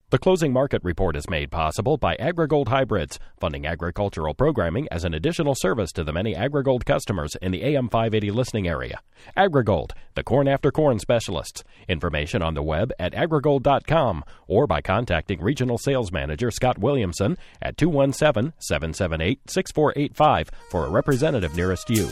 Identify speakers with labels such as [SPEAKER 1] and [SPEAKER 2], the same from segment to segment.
[SPEAKER 1] The closing market report is made possible by AgriGold Hybrids, funding agricultural programming as an additional service to the many AgriGold customers in the AM 580 listening area. AgriGold, the corn after corn specialists. Information on the web at agrigold.com or by contacting Regional Sales Manager Scott Williamson at 217-778-6485 for a representative nearest you.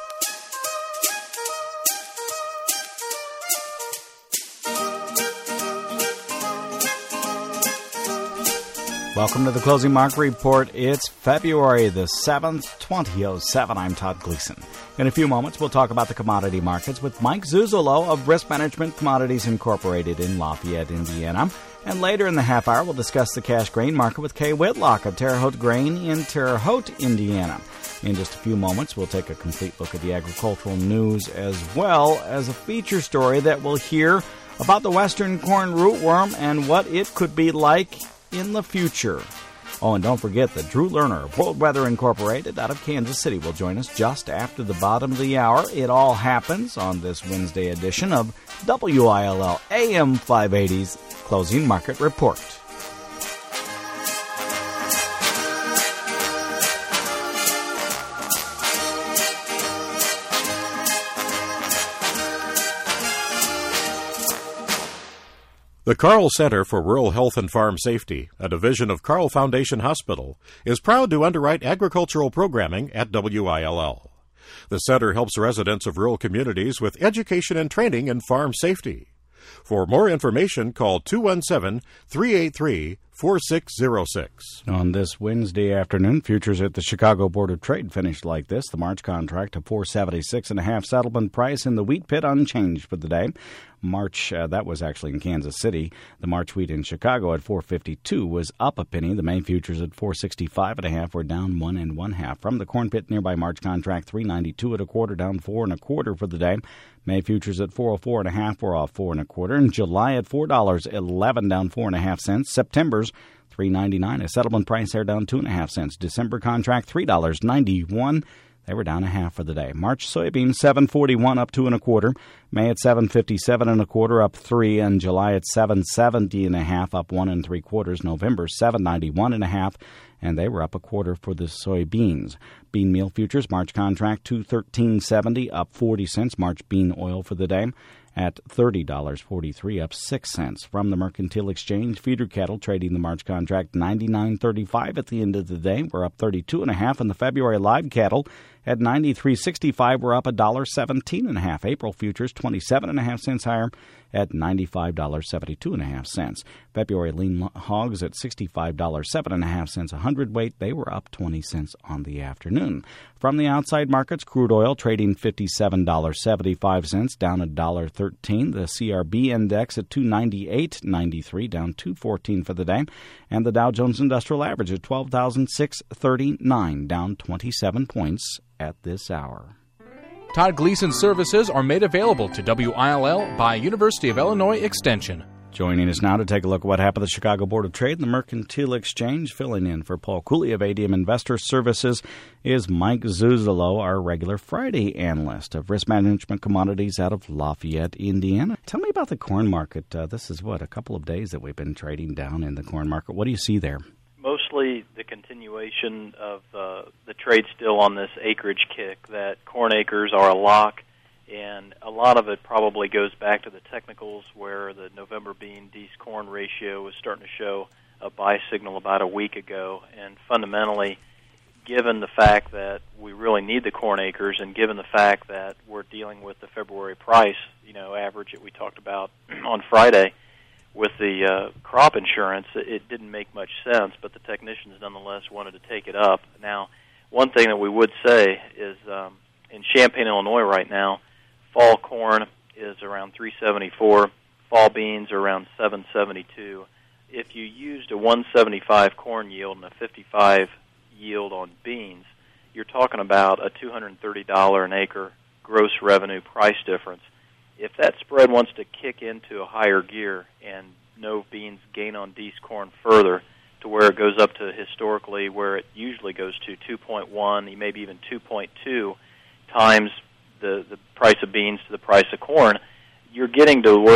[SPEAKER 2] Welcome to the Closing Market Report. It's February the 7th, 2007. I'm Todd Gleason. In a few moments, we'll talk about the commodity markets with Mike Zuzolo of Risk Management Commodities Incorporated in Lafayette, Indiana. And later in the half hour, we'll discuss the cash grain market with Kay Whitlock of Terre Haute Grain in Terre Haute, Indiana. In just a few moments, we'll take a complete look at the agricultural news as well as a feature story that we'll hear about the western corn rootworm and what it could be like in the future. Oh, and don't forget that Drew Lerner of World Weather Incorporated out of Kansas City will join us just after the bottom of the hour. It all happens on this Wednesday edition of WILL AM 580's Closing Market Report.
[SPEAKER 3] The Carle Center for Rural Health and Farm Safety, a division of Carle Foundation Hospital, is proud to underwrite agricultural programming at WILL. The center helps residents of rural communities with education and training in farm safety. For more information, call 217-383-4606.
[SPEAKER 2] On this Wednesday afternoon, futures at the Chicago Board of Trade finished like this. The March contract, a 476.5 settlement price in the wheat pit, unchanged for the day. March, that was actually in Kansas City. The March wheat in Chicago at 452 was up a penny. The May futures at 465.5 were down 1 1/2. From the corn pit nearby, March contract 392 1/4, down 4 1/4 for the day. May futures at 404.5 were off 4 1/4. And July at $4.11, down 4.5 cents. September's $3.99, a settlement price there, down 2.5 cents. December contract $3.91. They were down 1/2 for the day. March soybeans $7.41, up 2 1/4. May at $7.57 1/4, up 3, and July at $7.70.5, up 1 3/4. November $7.91.5, and they were up 1/4 for the soybeans. Bean meal futures, March contract $213.70, up 40 cents. March bean oil for the day at $30.43, up 6 cents. From the Mercantile Exchange, feeder cattle trading the March contract $99.35 at the end of the day. We're up 32.5, and the February live cattle at $93.65. We're up $1.17.5. April futures 27.5 cents higher at $95.72.5. February lean hogs at $65.07.5 a hundredweight. They were up 20 cents on the afternoon. From the outside markets, crude oil trading $57.75, down $1.13. The CRB index at 298.93, down 2.14 for the day. And the Dow Jones Industrial Average at 12,639, down 27 points at this hour.
[SPEAKER 4] Todd Gleason services are made available to WILL by University of Illinois Extension.
[SPEAKER 2] Joining us now to take a look at what happened at the Chicago Board of Trade and the Mercantile Exchange, filling in for Paul Cooley of ADM Investor Services, is Mike Zuzolo, our regular Friday analyst of Risk Management Commodities out of Lafayette, Indiana. Tell me about the corn market. This is, a couple of days that we've been trading down in the corn market. What do you see there?
[SPEAKER 5] Mostly the continuation of the trade still on this acreage kick, that corn acres are a lock, and a lot of it probably goes back to the technicals where the November bean D's corn ratio was starting to show a buy signal about a week ago. And fundamentally, given the fact that we really need the corn acres and given the fact that we're dealing with the February price, average that we talked about on Friday, with the crop insurance, it didn't make much sense, but the technicians nonetheless wanted to take it up. Now, one thing that we would say is in Champaign, Illinois right now, fall corn is around $3.74. Fall beans are around $7.72. If you used a 175 corn yield and a 55 yield on beans, you're talking about a $230 an acre gross revenue price difference. If that spread wants to kick into a higher gear and no beans gain on D's corn further to where it goes up to historically where it usually goes to 2.1, maybe even 2.2 times the price of beans to the price of corn, you're getting to where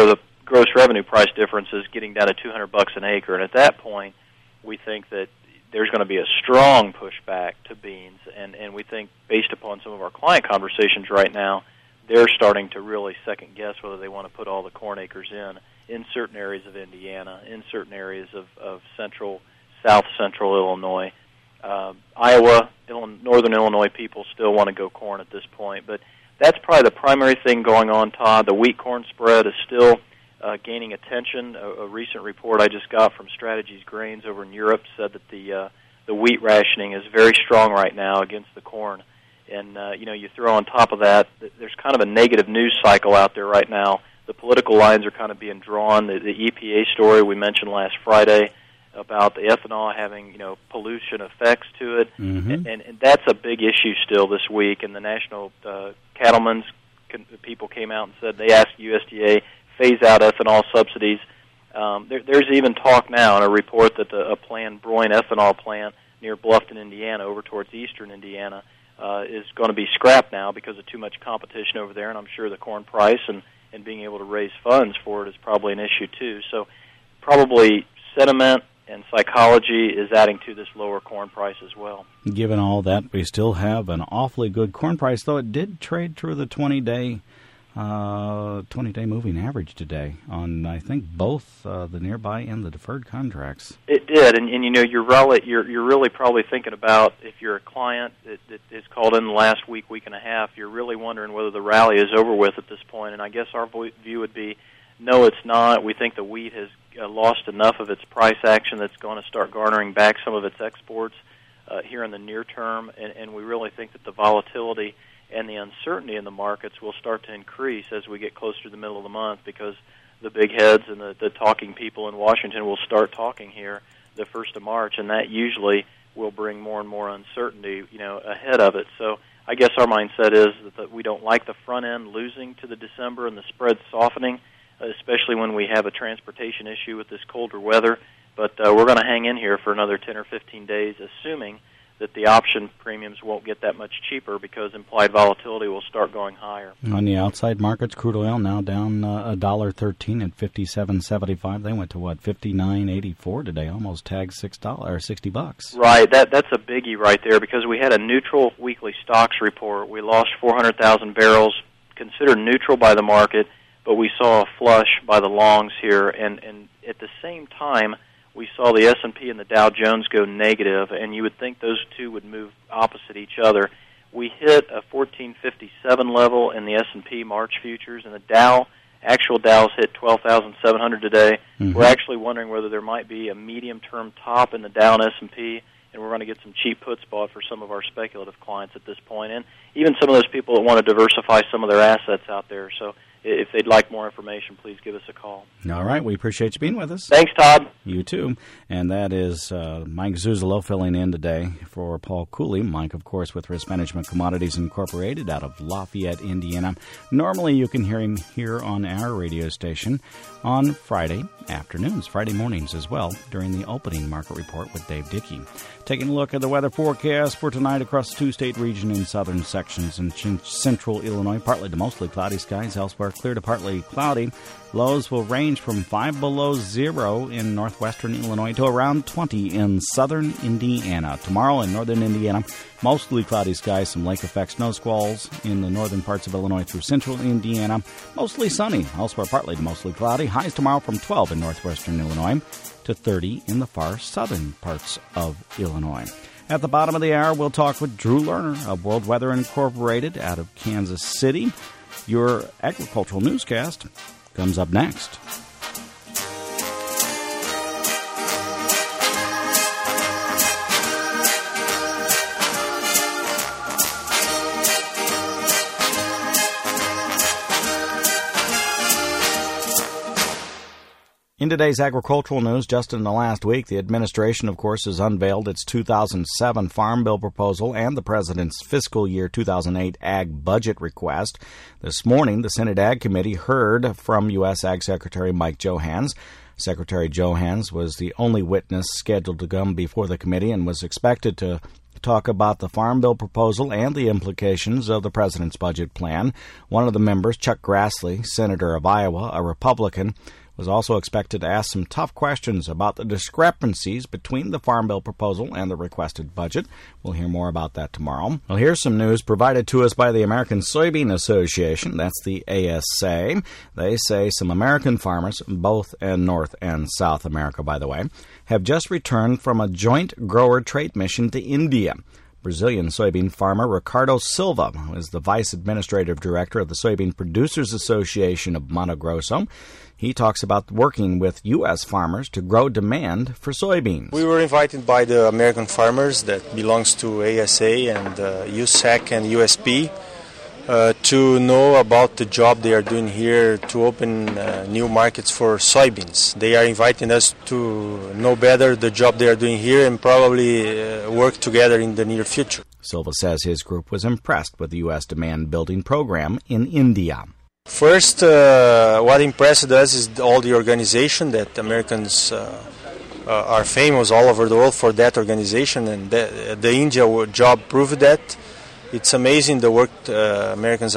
[SPEAKER 5] gross revenue price difference is getting down to $200 an acre, and at that point, we think that there's going to be a strong pushback to beans, and we think, based upon some of our client conversations right now, they're starting to really second-guess whether they want to put all the corn acres in certain areas of Indiana, in certain areas of south central Illinois. Iowa, northern Illinois people still want to go corn at this point, but that's probably the primary thing going on, Todd. The wheat-corn spread is still gaining attention. A recent report I just got from Strategies Grains over in Europe said that the wheat rationing is very strong right now against the corn. And, you throw on top of that, there's kind of a negative news cycle out there right now. The political lines are kind of being drawn. The EPA story we mentioned last Friday about the ethanol having, pollution effects to it. Mm-hmm. And that's a big issue still this week. And the National Cattlemen's people came out and said they asked USDA phase out ethanol subsidies. There's even talk now in a report that a planned brine ethanol plant near Bluffton, Indiana, over towards eastern Indiana, is going to be scrapped now because of too much competition over there, and I'm sure the corn price and being able to raise funds for it is probably an issue too. So probably sentiment and psychology is adding to this lower corn price as well.
[SPEAKER 2] Given all that, we still have an awfully good corn price, though it did trade through the 20-day moving average today on, I think, both the nearby and the deferred contracts.
[SPEAKER 5] It did, and you're really probably thinking about, if you're a client that is called in the last week and a half, you're really wondering whether the rally is over with at this point, and I guess our view would be, no, it's not. We think the wheat has lost enough of its price action that's going to start garnering back some of its exports here in the near term, and we really think that the volatility and the uncertainty in the markets will start to increase as we get closer to the middle of the month, because the big heads and the talking people in Washington will start talking here the 1st of March, and that usually will bring more and more uncertainty, ahead of it. So I guess our mindset is that we don't like the front end losing to the December and the spread softening, especially when we have a transportation issue with this colder weather. But we're going to hang in here for another 10 or 15 days, assuming that the option premiums won't get that much cheaper because implied volatility will start going higher.
[SPEAKER 2] On the outside markets, crude oil now down $1.13 at $57.75. They went to $59.84 today, almost tagged $60.
[SPEAKER 5] Right, that's a biggie right there, because we had a neutral weekly stocks report. We lost 400,000 barrels, considered neutral by the market, but we saw a flush by the longs here, and at the same time, we saw the S&P and the Dow Jones go negative, and you would think those two would move opposite each other. We hit a 1457 level in the S&P March futures, and the actual Dow's hit 12,700 today. Mm-hmm. We're actually wondering whether there might be a medium-term top in the Dow and S&P, and we're going to get some cheap puts bought for some of our speculative clients at this point, and even some of those people that want to diversify some of their assets out there. So if they'd like more information, please give us a call.
[SPEAKER 2] All right. We appreciate you being with us.
[SPEAKER 5] Thanks, Todd.
[SPEAKER 2] You too. And that is Mike Zuzolo filling in today for Paul Cooley. Mike, of course, with Risk Management Commodities Incorporated out of Lafayette, Indiana. Normally you can hear him here on our radio station on Friday afternoons, Friday mornings as well, during the opening market report with Dave Dickey. Taking a look at the weather forecast for tonight across the two-state region in southern sections in central Illinois. Partly to mostly cloudy skies. Elsewhere, clear to partly cloudy. Lows will range from 5 below 0 in northwestern Illinois to around 20 in southern Indiana. Tomorrow in northern Indiana, mostly cloudy skies, some lake effect snow squalls in the northern parts of Illinois through central Indiana. Mostly sunny. Elsewhere, partly to mostly cloudy. Highs tomorrow from 12 in northwestern Illinois to 30 in the far southern parts of Illinois. At the bottom of the hour, we'll talk with Drew Lerner of World Weather Incorporated out of Kansas City. Your agricultural newscast comes up next. In today's agricultural news, just in the last week, the administration, of course, has unveiled its 2007 Farm Bill proposal and the President's fiscal year 2008 Ag budget request. This morning, the Senate Ag Committee heard from U.S. Ag Secretary Mike Johanns. Secretary Johanns was the only witness scheduled to come before the committee and was expected to talk about the Farm Bill proposal and the implications of the president's budget plan. One of the members, Chuck Grassley, senator of Iowa, a Republican, was also expected to ask some tough questions about the discrepancies between the Farm Bill proposal and the requested budget. We'll hear more about that tomorrow. Well, here's some news provided to us by the American Soybean Association. That's the ASA. They say some American farmers, both in North and South America, by the way, have just returned from a joint grower trade mission to India. Brazilian soybean farmer Ricardo Silva, who is the vice administrative director of the Soybean Producers Association of Mato Grosso, he talks about working with U.S. farmers to grow demand for soybeans.
[SPEAKER 6] We were invited by the American farmers that belongs to ASA and USAC and USP to know about the job they are doing here to open new markets for soybeans. They are inviting us to know better the job they are doing here and probably work together in the near future.
[SPEAKER 2] Silva says his group was impressed with the U.S. demand building program in India.
[SPEAKER 6] First, what impressed us is all the organization that Americans are famous all over the world for that organization, and the India job proved that. It's amazing the work Americans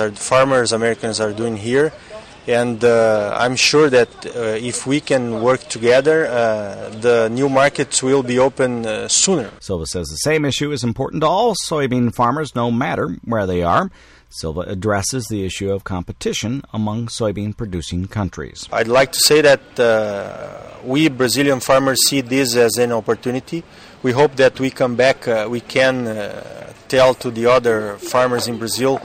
[SPEAKER 6] are doing here, and I'm sure that if we can work together, the new markets will be open sooner.
[SPEAKER 2] Silva says the same issue is important to all soybean farmers, no matter where they are. Silva addresses the issue of competition among soybean-producing countries.
[SPEAKER 6] I'd like to say that we Brazilian farmers see this as an opportunity. We hope that we come back, we can tell to the other farmers in Brazil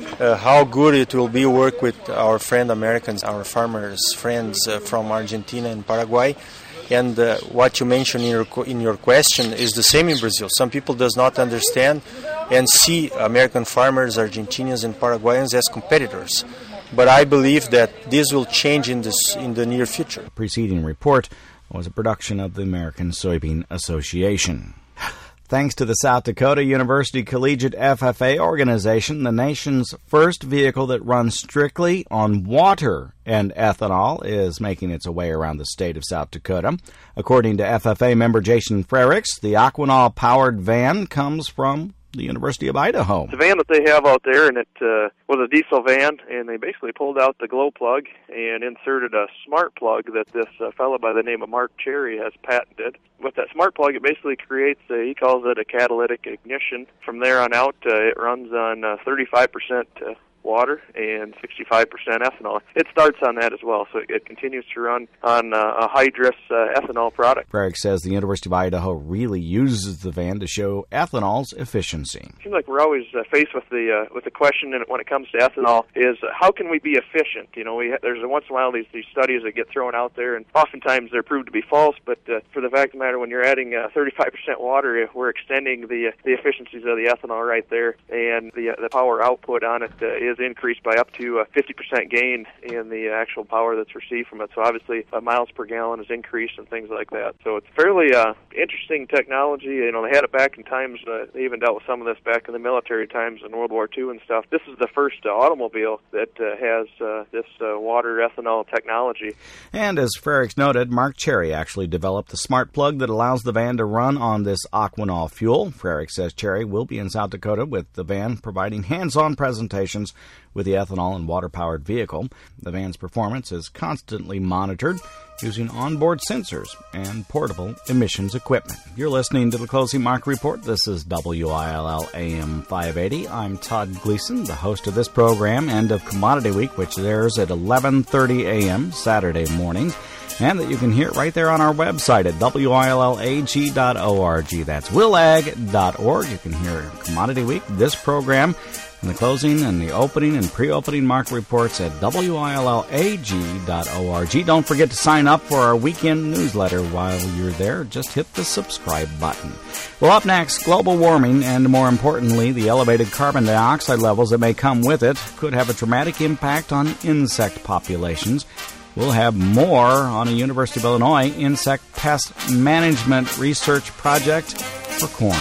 [SPEAKER 6] how good it will be work with our friend Americans, our farmers' friends from Argentina and Paraguay. And what you mentioned in your question is the same in Brazil. Some people does not understand and see American farmers, Argentinians and Paraguayans as competitors. But I believe that this will change in the near future.
[SPEAKER 2] The preceding report was a production of the American Soybean Association. Thanks to the South Dakota University Collegiate FFA organization, the nation's first vehicle that runs strictly on water and ethanol is making its way around the state of South Dakota. According to FFA member Jason Frericks, the Aquanaut-powered van comes from the University of Idaho.
[SPEAKER 7] The van that they have out there, and it was a diesel van, and they basically pulled out the glow plug and inserted a smart plug that this fellow by the name of Mark Cherry has patented. With that smart plug, it basically creates, he calls it a catalytic ignition. From there on out, it runs on 35% water and 65% ethanol. It starts on that as well, so it continues to run on a hydrous ethanol product.
[SPEAKER 2] Frerick says the University of Idaho really uses the van to show ethanol's efficiency.
[SPEAKER 7] It seems like we're always faced with the question when it comes to ethanol is how can we be efficient? You know, there's once in a while these studies that get thrown out there, and oftentimes they're proved to be false. But for the fact of the matter, when you're adding 35% water, we're extending the efficiencies of the ethanol right there, and the power output on it is increased by up to 50% gain in the actual power that's received from it. So obviously miles per gallon is increased and things like that. So it's fairly interesting technology. You know, they had it back in times, they even dealt with some of this back in the military times in World War II and stuff. This is the first automobile that has this water ethanol technology.
[SPEAKER 2] And as Frericks noted, Mark Cherry actually developed the smart plug that allows the van to run on this Aquanaut fuel. Frericks says Cherry will be in South Dakota with the van providing hands-on presentations with the ethanol and water-powered vehicle. The van's performance is constantly monitored using onboard sensors and portable emissions equipment. You're listening to the Closing Market Report. This is WILL AM 580. I'm Todd Gleason, the host of this program, End of Commodity Week, which airs at 11:30 a.m. Saturday mornings, and that you can hear right there on our website at WILLAG.org. That's willag.org. You can hear Commodity Week, this program, and the closing and the opening and pre-opening market reports at WILLAG.org. Don't forget to sign up for our weekend newsletter while you're there. Just hit the subscribe button. Well, up next, global warming and, more importantly, the elevated carbon dioxide levels that may come with it could have a dramatic impact on insect populations. We'll have more on a University of Illinois insect pest management research project for corn.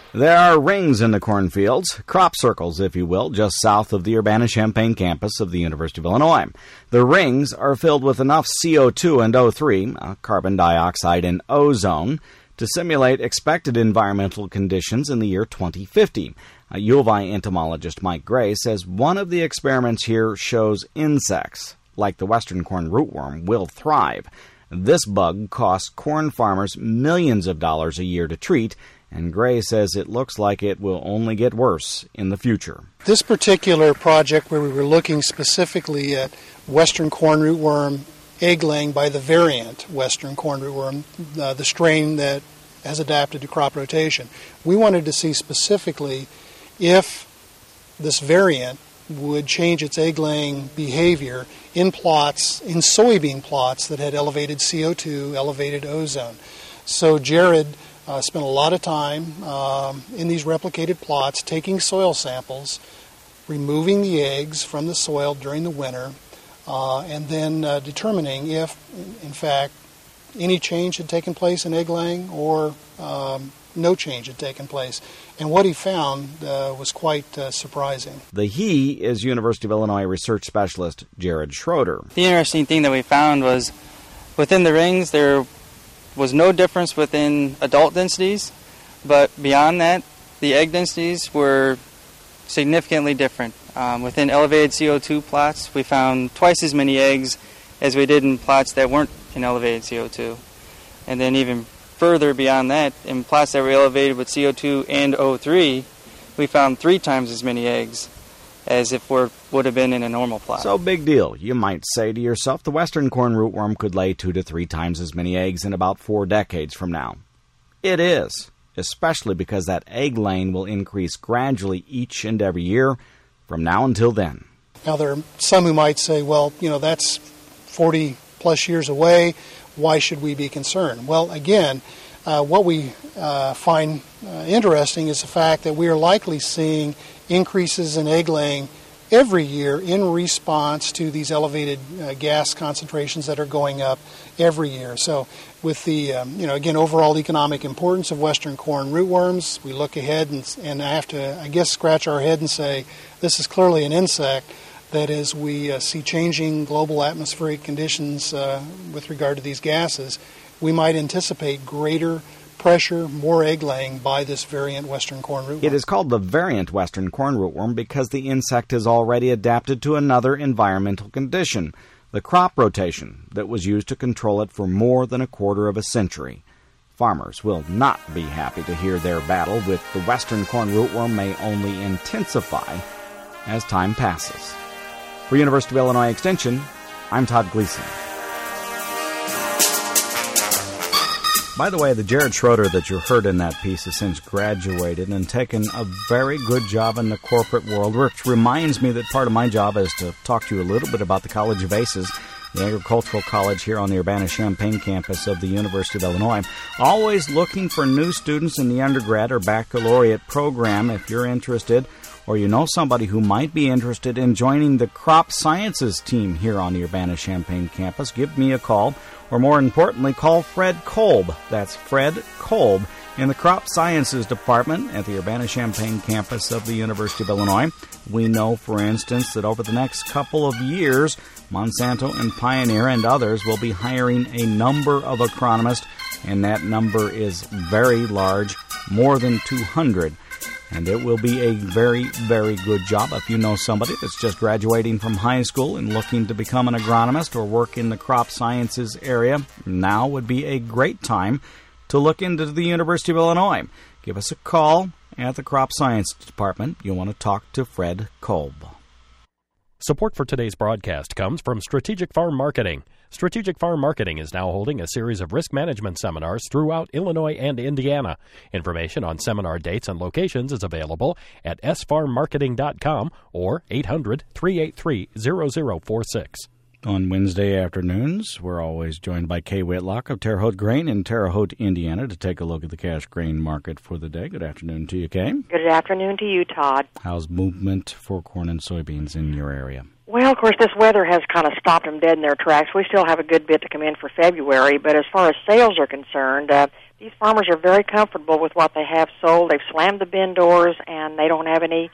[SPEAKER 2] There are rings in the cornfields, crop circles, if you will, just south of the Urbana-Champaign campus of the University of Illinois. The rings are filled with enough CO2 and O3, carbon dioxide and ozone, to simulate expected environmental conditions in the year 2050. U of I entomologist Mike Gray says one of the experiments here shows insects, like the western corn rootworm, will thrive. This bug costs corn farmers millions of dollars a year to treat, and Gray says it looks like it will only get worse in the future.
[SPEAKER 8] This particular project, where we were looking specifically at western corn rootworm egg laying by the variant western corn rootworm, the strain that has adapted to crop rotation, we wanted to see specifically if this variant would change its egg-laying behavior in plots, in soybean plots that had elevated CO2, elevated ozone. So Jared spent a lot of time in these replicated plots taking soil samples, removing the eggs from the soil during the winter, and then determining if, in fact, any change had taken place in egg laying or no change had taken place. And what he found was quite surprising.
[SPEAKER 2] The he is University of Illinois research specialist Jared Schroeder.
[SPEAKER 9] The interesting thing that we found was within the rings there was no difference within adult densities, but beyond that, the egg densities were significantly different. Within elevated CO2 plots, we found twice as many eggs as we did in plots that weren't in elevated CO2. And then even further beyond that, in plots that were elevated with CO2 and O3, we found 3 times as many eggs as if would have been in a normal plot.
[SPEAKER 2] So big deal. You might say to yourself, the western corn rootworm could lay 2 to 3 times as many eggs in about 4 decades from now. It is, especially because that egg laying will increase gradually each and every year from now until then.
[SPEAKER 8] Now, there are some who might say, well, that's 40 plus years away. Why should we be concerned? Well, again, what we find interesting is the fact that we are likely seeing increases in egg laying every year in response to these elevated gas concentrations that are going up every year. So with the, again, overall economic importance of western corn rootworms, we look ahead and have to, I guess, scratch our head and say this is clearly an insect that as we see changing global atmospheric conditions with regard to these gases, we might anticipate greater pressure, more egg laying by this variant western corn rootworm.
[SPEAKER 2] It is called the variant western corn rootworm because the insect has already adapted to another environmental condition, the crop rotation that was used to control it for more than a quarter of a century. Farmers will not be happy to hear their battle with the western corn rootworm may only intensify as time passes. For University of Illinois Extension, I'm Todd Gleason. By the way, the Jared Schroeder that you heard in that piece has since graduated and taken a very good job in the corporate world, which reminds me that part of my job is to talk to you a little bit about the College of Aces, the agricultural college here on the Urbana-Champaign campus of the University of Illinois. Always looking for new students in the undergrad or baccalaureate program. If you're interested, or you know somebody who might be interested in joining the crop sciences team here on the Urbana-Champaign campus, give me a call. Or more importantly, call Fred Kolb. That's Fred Kolb in the Crop Sciences Department at the Urbana-Champaign campus of the University of Illinois. We know, for instance, that over the next couple of years, Monsanto and Pioneer and others will be hiring a number of agronomists, and that number is very large, more than 200. And it will be a very, very good job. If you know somebody that's just graduating from high school and looking to become an agronomist or work in the crop sciences area, now would be a great time to look into the University of Illinois. Give us a call at the Crop Science Department. You'll want to talk to Fred Kolb.
[SPEAKER 1] Support for today's broadcast comes from Strategic Farm Marketing. Strategic Farm Marketing is now holding a series of risk management seminars throughout Illinois and Indiana. Information on seminar dates and locations is available at sfarmmarketing.com or 800-383-0046.
[SPEAKER 2] On Wednesday afternoons, we're always joined by Kay Whitlock of Terre Haute Grain in Terre Haute, Indiana, to take a look at the cash grain market for the day. Good afternoon to you, Kay.
[SPEAKER 10] Good afternoon to you, Todd.
[SPEAKER 2] How's movement for corn and soybeans in your area?
[SPEAKER 10] Well, of course, this weather has kind of stopped them dead in their tracks. We still have a good bit to come in for February, but as far as sales are concerned, these farmers are very comfortable with what they have sold. They've slammed the bin doors, and they don't have any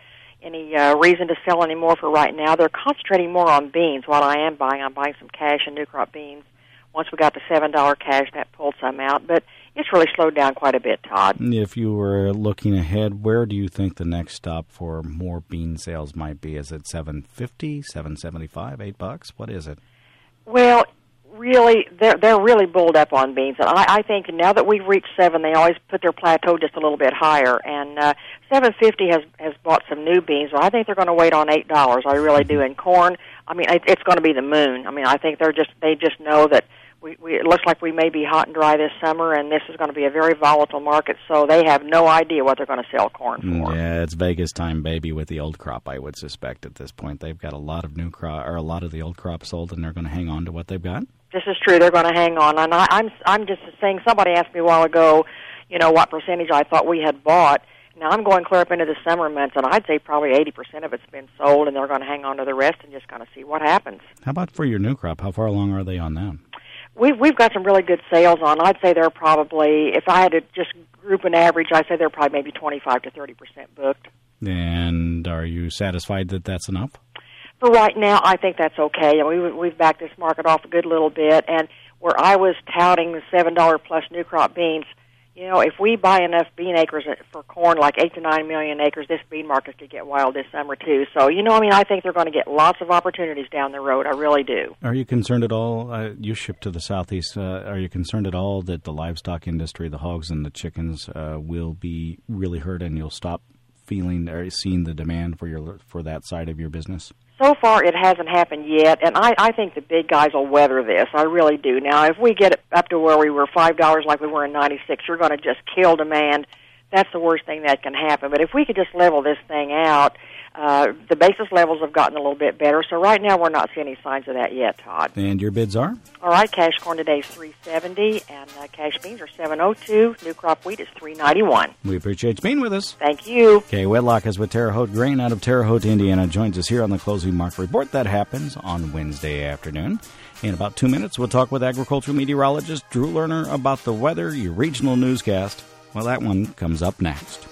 [SPEAKER 10] reason to sell anymore for right now. They're concentrating more on beans. What I am buying, I'm buying some cash and new crop beans. Once we got the $7 cash, that pulled some out, but it's really slowed down quite a bit, Todd.
[SPEAKER 2] If you were looking ahead, where do you think the next stop for more bean sales might be? Is it $7.50, $7.75, $8? What is it?
[SPEAKER 10] Well, really, they're really bulled up on beans, and I think now that we've reached $7, they always put their plateau just a little bit higher. And $7.50 has bought some new beans, but I think they're going to wait on $8. I really do. And corn, I mean, it's going to be the moon. I mean, I think they just know that. It looks like we may be hot and dry this summer, and this is going to be a very volatile market, so they have no idea what they're going to sell corn for.
[SPEAKER 2] Yeah, it's Vegas time, baby, with the old crop, I would suspect at this point. They've got a lot of new crop, or a lot of the old crop sold, and they're going to hang on to what they've got?
[SPEAKER 10] This is true. They're going to hang on. And I'm just saying, somebody asked me a while ago, what percentage I thought we had bought. Now, I'm going clear up into the summer months, and I'd say probably 80% of it's been sold, and they're going to hang on to the rest and just kind of see what happens.
[SPEAKER 2] How about for your new crop? How far along are they on that?
[SPEAKER 10] We've got some really good sales on. I'd say they're probably, if I had to just group an average, I'd say they're probably maybe 25 to 30% booked.
[SPEAKER 2] And are you satisfied that that's enough?
[SPEAKER 10] For right now, I think that's okay. We've backed this market off a good little bit, and where I was touting the $7 plus new crop beans, if we buy enough bean acres for corn, like 8 to 9 million acres, this bean market could get wild this summer, too. So, I think they're going to get lots of opportunities down the road. I really do.
[SPEAKER 2] Are you concerned at all? You ship to the Southeast. Are you concerned at all that the livestock industry, the hogs and the chickens, will be really hurt and you'll stop feeling or seeing the demand for that side of your business?
[SPEAKER 10] So far, it hasn't happened yet, and I think the big guys will weather this. I really do. Now, if we get it up to where we were $5 like we were in '96, you're going to just kill demand. That's the worst thing that can happen. But if we could just level this thing out, the basis levels have gotten a little bit better. So right now, we're not seeing any signs of that yet, Todd.
[SPEAKER 2] And your bids are?
[SPEAKER 10] All right, cash corn today is $3.70, and cash beans are $7.02. New crop wheat is $3.91.
[SPEAKER 2] We appreciate you being with us.
[SPEAKER 10] Thank you.
[SPEAKER 2] Kay Whitlock is with Terre Haute Grain out of Terre Haute, Indiana. Joins us here on the Closing Market Report. That happens on Wednesday afternoon. In about 2 minutes, we'll talk with agricultural meteorologist Drew Lerner about the weather, your regional newscast. Well, that one comes up next.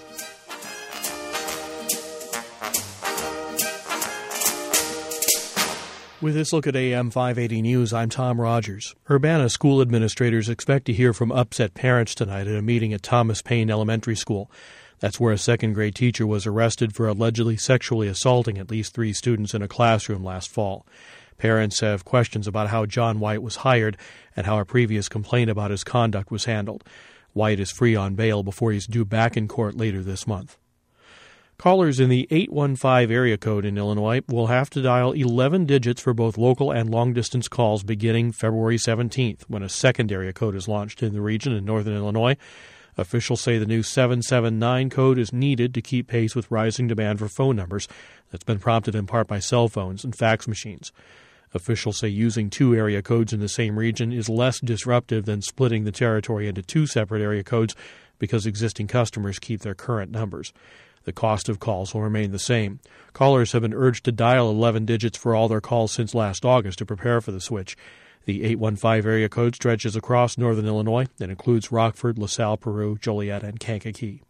[SPEAKER 11] With this look at AM 580 News, I'm Tom Rogers. Urbana school administrators expect to hear from upset parents tonight at a meeting at Thomas Paine Elementary School. That's where a second-grade teacher was arrested for allegedly sexually assaulting at least 3 students in a classroom last fall. Parents have questions about how John White was hired and how a previous complaint about his conduct was handled. White is free on bail before he's due back in court later this month. Callers in the 815 area code in Illinois will have to dial 11 digits for both local and long-distance calls beginning February 17th, when a second area code is launched in the region in northern Illinois. Officials say the new 779 code is needed to keep pace with rising demand for phone numbers that's been prompted in part by cell phones and fax machines. Officials say using 2 area codes in the same region is less disruptive than splitting the territory into 2 separate area codes because existing customers keep their current numbers. The cost of calls will remain the same. Callers have been urged to dial 11 digits for all their calls since last August to prepare for the switch. The 815 area code stretches across northern Illinois and includes Rockford, LaSalle, Peru, Joliet, and Kankakee.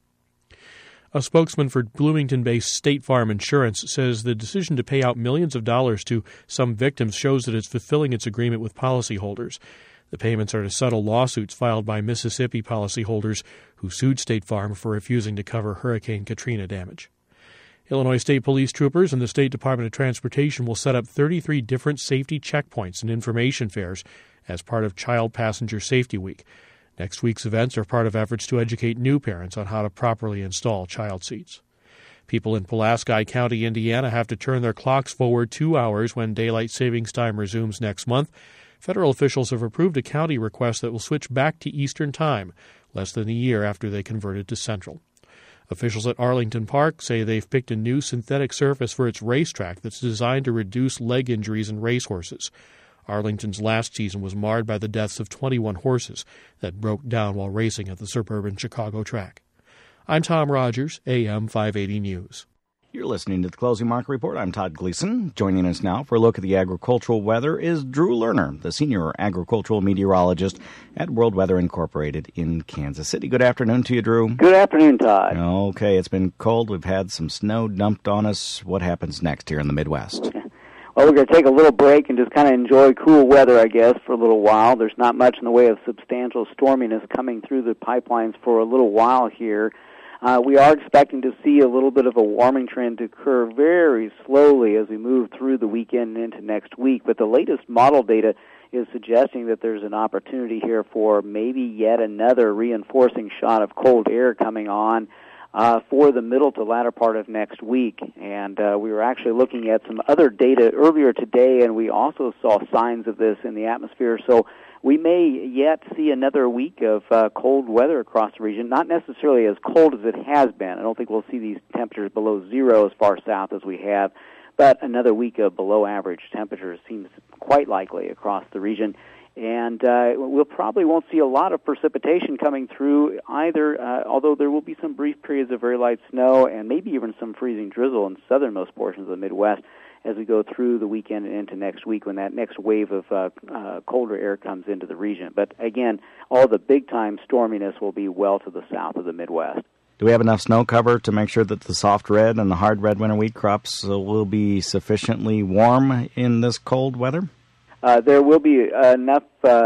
[SPEAKER 11] A spokesman for Bloomington-based State Farm Insurance says the decision to pay out millions of dollars to some victims shows that it's fulfilling its agreement with policyholders. The payments are to settle lawsuits filed by Mississippi policyholders who sued State Farm for refusing to cover Hurricane Katrina damage. Illinois State Police troopers and the State Department of Transportation will set up 33 different safety checkpoints and information fairs as part of Child Passenger Safety Week. Next week's events are part of efforts to educate new parents on how to properly install child seats. People in Pulaski County, Indiana, have to turn their clocks forward 2 hours when daylight savings time resumes next month. Federal officials have approved a county request that will switch back to Eastern Time, less than a year after they converted to Central. Officials at Arlington Park say they've picked a new synthetic surface for its racetrack that's designed to reduce leg injuries in racehorses. Arlington's last season was marred by the deaths of 21 horses that broke down while racing at the suburban Chicago track. I'm Tom Rogers, AM 580 News.
[SPEAKER 2] You're listening to the Closing Market Report. I'm Todd Gleason. Joining us now for a look at the agricultural weather is Drew Lerner, the senior agricultural meteorologist at World Weather Incorporated in Kansas City. Good afternoon to you, Drew.
[SPEAKER 12] Good afternoon, Todd.
[SPEAKER 2] Okay, it's been cold. We've had some snow dumped on us. What happens next here in the Midwest?
[SPEAKER 12] Well, we're going to take a little break and just kind of enjoy cool weather, I guess, for a little while. There's not much in the way of substantial storminess coming through the pipelines for a little while here. We are expecting to see a little bit of a warming trend occur very slowly as we move through the weekend and into next week. But the latest model data is suggesting that there's an opportunity here for maybe yet another reinforcing shot of cold air coming on for the middle to latter part of next week. And we were actually looking at some other data earlier today, and we also saw signs of this in the atmosphere. So we may yet see another week of cold weather across the region, not necessarily as cold as it has been. I don't think we'll see these temperatures below zero as far south as we have, but another week of below average temperatures seems quite likely across the region. And we'll probably won't see a lot of precipitation coming through either, although there will be some brief periods of very light snow and maybe even some freezing drizzle in southernmost portions of the Midwest as we go through the weekend and into next week when that next wave of colder air comes into the region. But again, all the big-time storminess will be well to the south of the Midwest.
[SPEAKER 2] Do we have enough snow cover to make sure that the soft red and the hard red winter wheat crops will be sufficiently warm in this cold weather?
[SPEAKER 12] There will be enough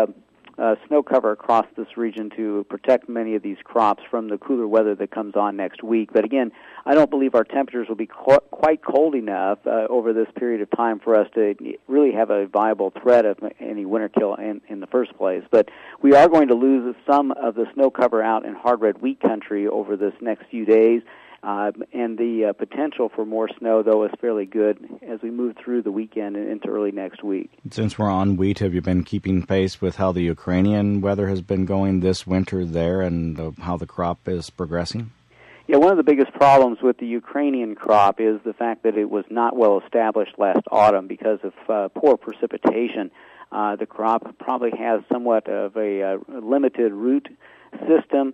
[SPEAKER 12] snow cover across this region to protect many of these crops from the cooler weather that comes on next week. But again, I don't believe our temperatures will be quite cold enough over this period of time for us to really have a viable threat of any winter kill in the first place. But we are going to lose some of the snow cover out in hard red wheat country over this next few days. And the potential for more snow, though, is fairly good as we move through the weekend and into early next week.
[SPEAKER 2] Since we're on wheat, have you been keeping pace with how the Ukrainian weather has been going this winter there and how the crop is progressing?
[SPEAKER 12] Yeah, one of the biggest problems with the Ukrainian crop is the fact that it was not well established last autumn because of poor precipitation. The crop probably has somewhat of a limited root system.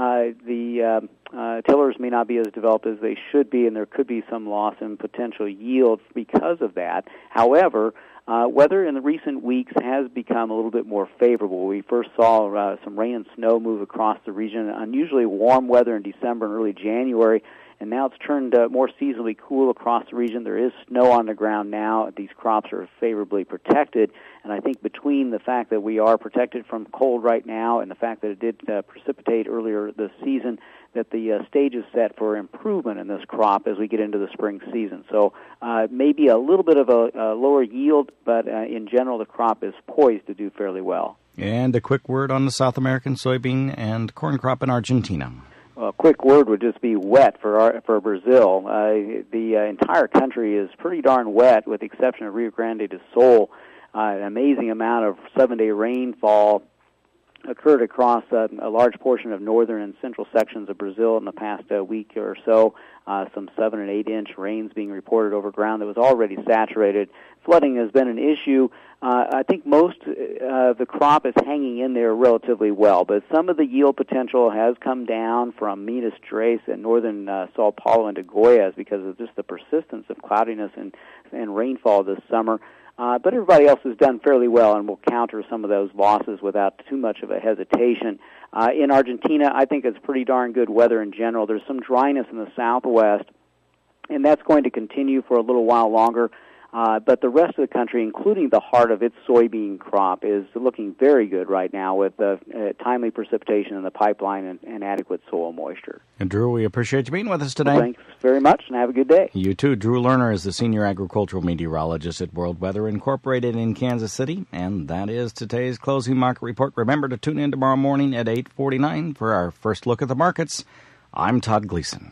[SPEAKER 12] The tillers may not be as developed as they should be, and there could be some loss in potential yield because of that. However, weather in the recent weeks has become a little bit more favorable. We first saw some rain and snow move across the region, unusually warm weather in December and early January, and now it's turned more seasonally cool across the region. There is snow on the ground now. These crops are favorably protected, and I think between the fact that we are protected from cold right now and the fact that it did precipitate earlier this season, that the stage is set for improvement in this crop as we get into the spring season. So maybe a little bit of a lower yield, but in general the crop is poised to do fairly well.
[SPEAKER 2] And a quick word on the South American soybean and corn crop in Argentina.
[SPEAKER 12] A quick word would just be wet for Brazil. The entire country is pretty darn wet, with the exception of Rio Grande do Sul. An amazing amount of 7-day rainfall occurred across a large portion of northern and central sections of Brazil in the past week or so. Some 7 and 8 inch rains being reported over ground that was already saturated. Flooding has been an issue. I think most of the crop is hanging in there relatively well, but some of the yield potential has come down from Minas Gerais and northern Sao Paulo into Goiás because of just the persistence of cloudiness and rainfall this summer. But everybody else has done fairly well and will counter some of those losses without too much of a hesitation. In Argentina, I think it's pretty darn good weather in general. There's some dryness in the southwest, and that's going to continue for a little while longer. But the rest of the country, including the heart of its soybean crop, is looking very good right now with timely precipitation in the pipeline and adequate soil moisture.
[SPEAKER 2] And Drew, we appreciate you being with us today.
[SPEAKER 12] Thanks very much, and have a good day.
[SPEAKER 2] You too. Drew Lerner is the senior agricultural meteorologist at World Weather Incorporated in Kansas City, and that is today's closing market report. Remember to tune in tomorrow morning at 8:49 for our first look at the markets. I'm Todd Gleason.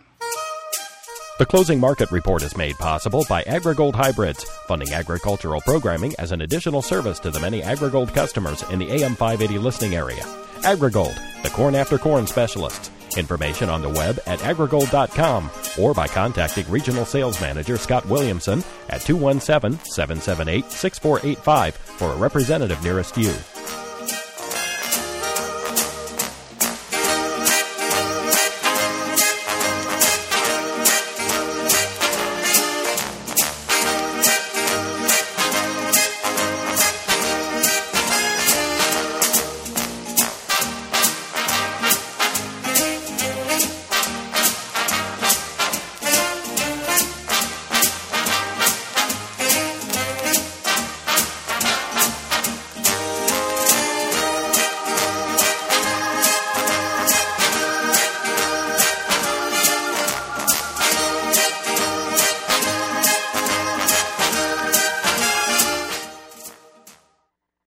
[SPEAKER 1] The Closing Market Report is made possible by AgriGold Hybrids, funding agricultural programming as an additional service to the many AgriGold customers in the AM 580 listening area. AgriGold, the corn after corn specialists. Information on the web at agrigold.com or by contacting Regional Sales Manager Scott Williamson at 217-778-6485 for a representative nearest you.